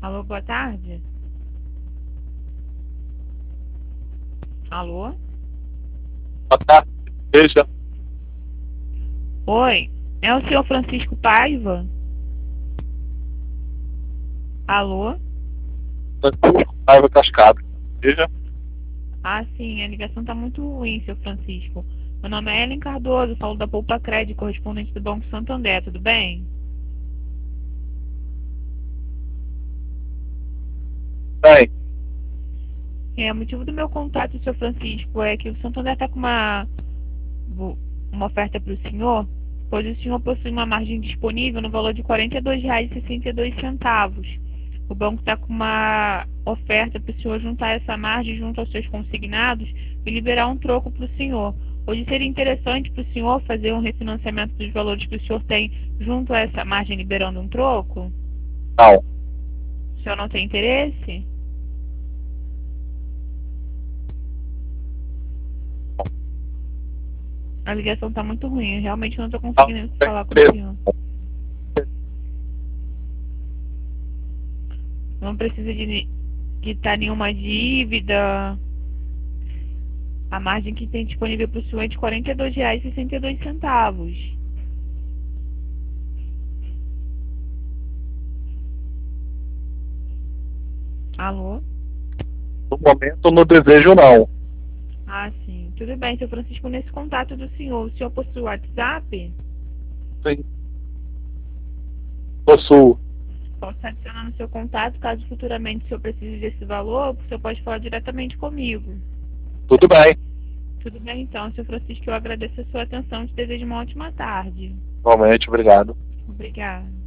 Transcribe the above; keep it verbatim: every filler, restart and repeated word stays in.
Alô, boa tarde. Alô? Boa tarde, veja. Oi, é o senhor Francisco Paiva? Alô? Francisco Paiva Cascado. Veja. Ah, sim, a ligação tá muito ruim, seu Francisco. Meu nome é Ellen Cardoso, falo da Poupa Crédito, correspondente do Banco Santander, tudo bem? Bem, É, o motivo do meu contato, seu Francisco, é que o Santander está com uma, uma oferta para o senhor, pois o senhor possui uma margem disponível no valor de quarenta e dois reais e sessenta e dois centavos. O banco está com uma oferta para o senhor juntar essa margem junto aos seus consignados e liberar um troco para o senhor. Hoje seria interessante para o senhor fazer um refinanciamento dos valores que o senhor tem junto a essa margem liberando um troco? não. O senhor não tem interesse? A ligação está muito ruim, eu realmente não estou Não conseguindo tem falar com o interesse. senhor. Não precisa de quitar nenhuma dívida. A margem que tem disponível para o senhor é de quarenta e dois reais e sessenta e dois centavos. Alô? No momento, no desejo, não. Ah, sim. Tudo bem, seu Francisco, nesse contato do senhor, o senhor possui o WhatsApp? Sim, possuo. Posso adicionar no seu contato, caso futuramente o senhor precise desse valor, o senhor pode falar diretamente comigo. Tudo bem. Tudo bem, então, seu Francisco, eu agradeço a sua atenção e te desejo uma ótima tarde. Igualmente, obrigado. Obrigada.